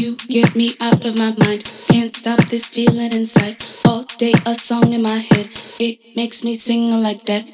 You get me out of my mind. Can't stop this feeling inside. All day a song in my head. It makes me sing like that.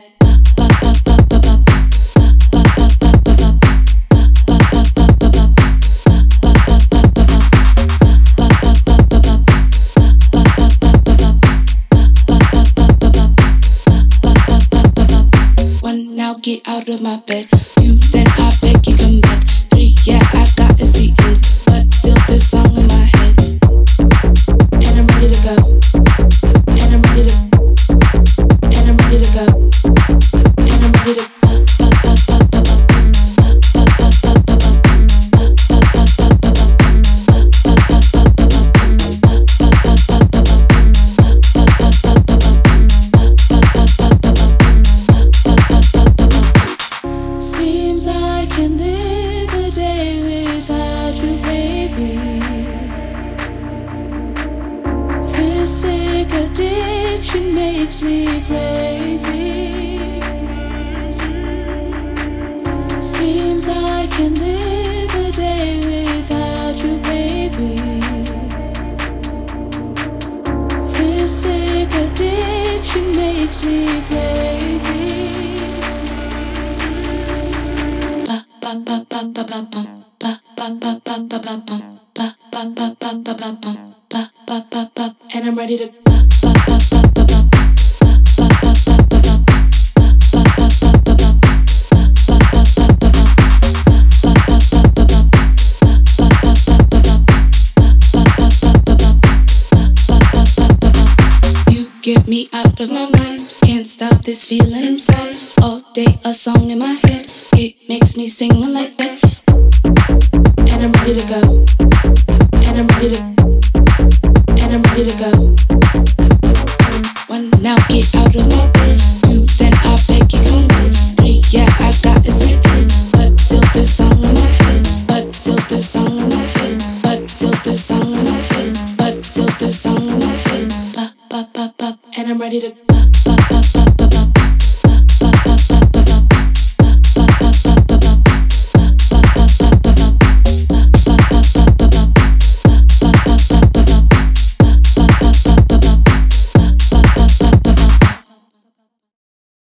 One, now get out of my bed. Two, then I beg you come back. Three, yeah, I got a seat in, but still this song in my head. And I'm ready to go. And I'm ready to. And I'm ready to go. And I'm ready to. Seems I can live a day without you, baby. This sick addiction makes me crazy. Seems I can live a day without you, baby. This sick addiction makes me crazy. And I'm ready to. You get me out of my mind. Can't stop this feeling inside. All day a song in my head. It makes me sing like that. And I'm ready to go. And I'm ready to. And I'm ready to go. One, now get out of my bed. Two, then I beg you come back. Three, yeah, I got a seat in, but still this song in my head. But still this song in my head. But still this song in my head. But still this song in my head. And I'm ready to.